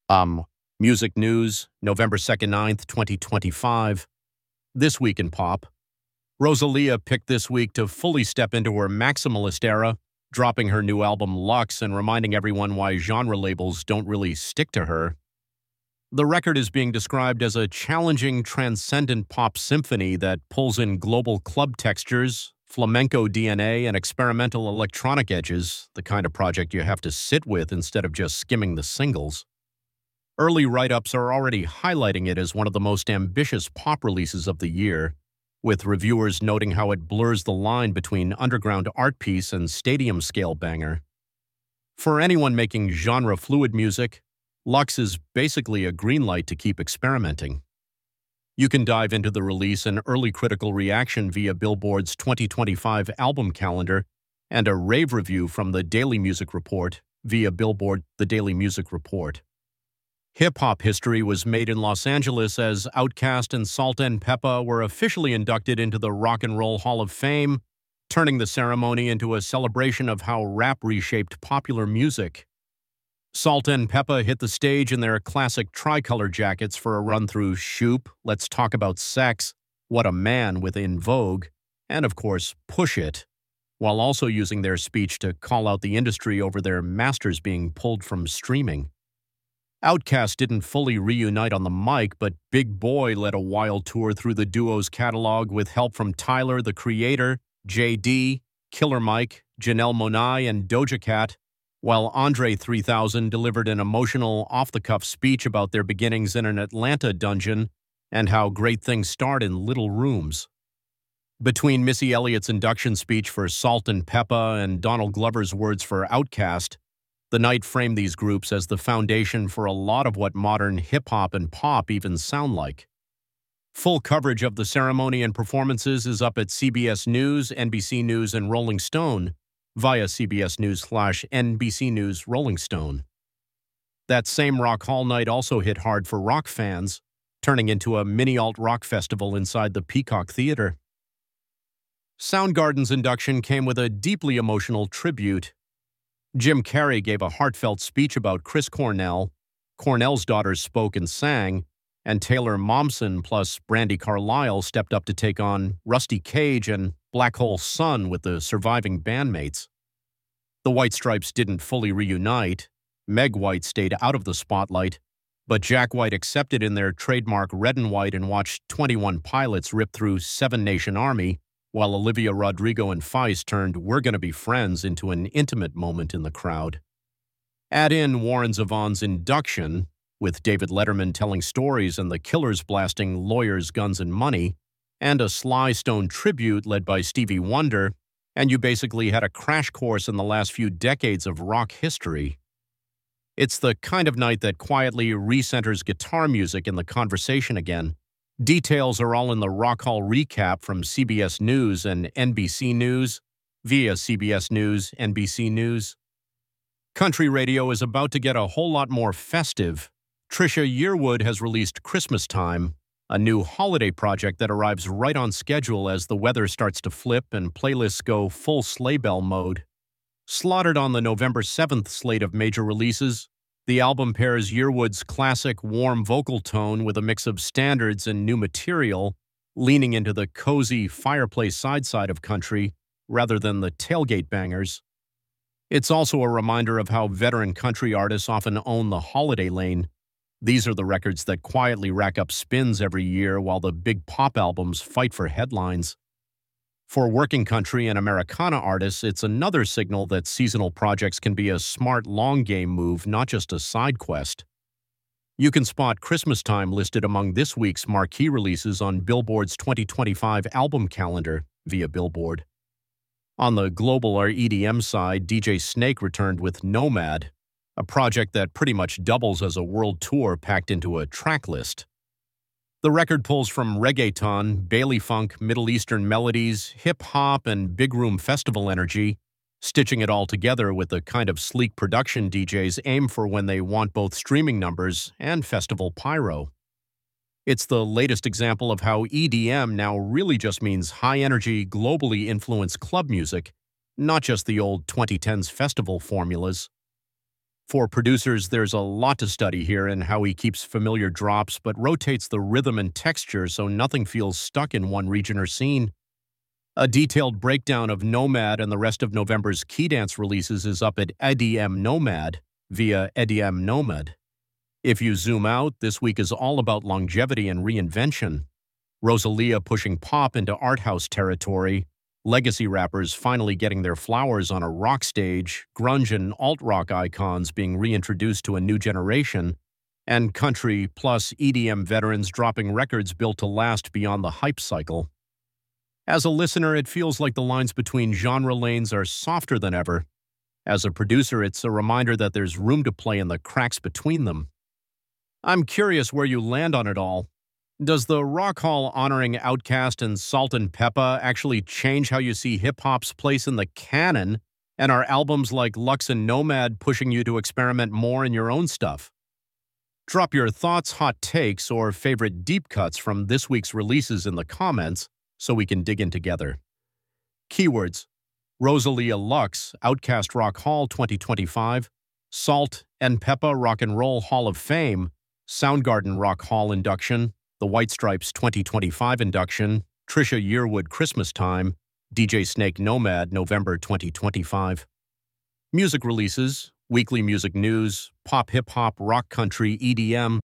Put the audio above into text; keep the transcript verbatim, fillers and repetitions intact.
Um, Music news, November second, ninth, twenty twenty-five. This week in pop. Rosalia picked this week to fully step into her maximalist era, dropping her new album Lux and reminding everyone why genre labels don't really stick to her. The record is being described as a challenging, transcendent pop symphony that pulls in global club textures, flamenco D N A, and experimental electronic edges, the kind of project you have to sit with instead of just skimming the singles. Early write-ups are already highlighting it as one of the most ambitious pop releases of the year, with reviewers noting how it blurs the line between underground art piece and stadium-scale banger. For anyone making genre-fluid music, Lux is basically a green light to keep experimenting. You can dive into the release and early critical reaction via Billboard's twenty twenty-five album calendar and a rave review from the Daily Music Report via Billboard The Daily Music Report. Hip-hop history was made in Los Angeles as Outkast and Salt and Peppa were officially inducted into the Rock and Roll Hall of Fame, turning the ceremony into a celebration of how rap reshaped popular music. Salt and Peppa hit the stage in their classic tricolor jackets for a run through Shoop, Let's Talk About Sex, What a Man with In Vogue, and of course, Push It, while also using their speech to call out the industry over their masters being pulled from streaming. Outkast didn't fully reunite on the mic, but Big Boi led a wild tour through the duo's catalog with help from Tyler, the Creator, J D, Killer Mike, Janelle Monáe, and Doja Cat, while Andre three thousand delivered an emotional, off-the-cuff speech about their beginnings in an Atlanta dungeon and how great things start in little rooms. Between Missy Elliott's induction speech for Salt and Peppa and Donald Glover's words for Outkast, the night framed these groups as the foundation for a lot of what modern hip-hop and pop even sound like. Full coverage of the ceremony and performances is up at C B S News, N B C News, and Rolling Stone via C B S News slash N B C News Rolling Stone. That same Rock Hall night also hit hard for rock fans, turning into a mini alt-rock festival inside the Peacock Theater. Soundgarden's induction came with a deeply emotional tribute. Jim Carrey gave a heartfelt speech about Chris Cornell, Cornell's daughters spoke and sang, and Taylor Momsen plus Brandi Carlile stepped up to take on Rusty Cage and Black Hole Sun with the surviving bandmates. The White Stripes didn't fully reunite. Meg White stayed out of the spotlight, but Jack White accepted in their trademark red and white and watched twenty-one Pilots rip through Seven Nation Army, while Olivia Rodrigo and Feist turned We're Gonna Be Friends into an intimate moment in the crowd. Add in Warren Zevon's induction, with David Letterman telling stories and the Killers blasting Lawyers, Guns, and Money, and a Sly Stone tribute led by Stevie Wonder, and you basically had a crash course in the last few decades of rock history. It's the kind of night that quietly recenters guitar music in the conversation again. Details are all in the Rock Hall recap from C B S News and N B C News via C B S News, N B C News. Country radio is about to get a whole lot more festive. Trisha Yearwood has released Christmas Time, a new holiday project that arrives right on schedule as the weather starts to flip and playlists go full sleigh bell mode. Slaughtered on the November seventh slate of major releases, the album pairs Yearwood's classic warm vocal tone with a mix of standards and new material, leaning into the cozy fireplace side-side of country rather than the tailgate bangers. It's also a reminder of how veteran country artists often own the holiday lane. These are the records that quietly rack up spins every year while the big pop albums fight for headlines. For working country and Americana artists, it's another signal that seasonal projects can be a smart long-game move, not just a side quest. You can spot Christmas Time listed among this week's marquee releases on Billboard's twenty twenty-five album calendar via Billboard. On the global or E D M side, D J Snake returned with Nomad, a project that pretty much doubles as a world tour packed into a track list. The record pulls from reggaeton, Bailey funk, Middle Eastern melodies, hip-hop, and big room festival energy, stitching it all together with the kind of sleek production D Js aim for when they want both streaming numbers and festival pyro. It's the latest example of how E D M now really just means high-energy, globally influenced club music, not just the old twenty tens festival formulas. For producers, there's a lot to study here in how he keeps familiar drops but rotates the rhythm and texture so nothing feels stuck in one region or scene. A detailed breakdown of Nomad and the rest of November's Key Dance releases is up at E D M Nomad via E D M Nomad. If you zoom out, this week is all about longevity and reinvention. Rosalia pushing pop into art house territory, legacy rappers finally getting their flowers on a rock stage, grunge and alt-rock icons being reintroduced to a new generation, and country plus E D M veterans dropping records built to last beyond the hype cycle. As a listener, it feels like the lines between genre lanes are softer than ever. As a producer, it's a reminder that there's room to play in the cracks between them. I'm curious where you land on it all. Does the Rock Hall honoring Outkast and Salt and Peppa actually change how you see hip-hop's place in the canon, and are albums like Lux and Nomad pushing you to experiment more in your own stuff? Drop your thoughts, hot takes, or favorite deep cuts from this week's releases in the comments so we can dig in together. Keywords: Rosalia Lux, Outkast Rock Hall twenty twenty-five, Salt and Peppa Rock and Roll Hall of Fame, Soundgarden Rock Hall induction, the White Stripes twenty twenty-five induction, Trisha Yearwood Christmas Time, D J Snake Nomad November twenty twenty-five. Music releases, weekly music news, pop hip-hop, rock country, E D M,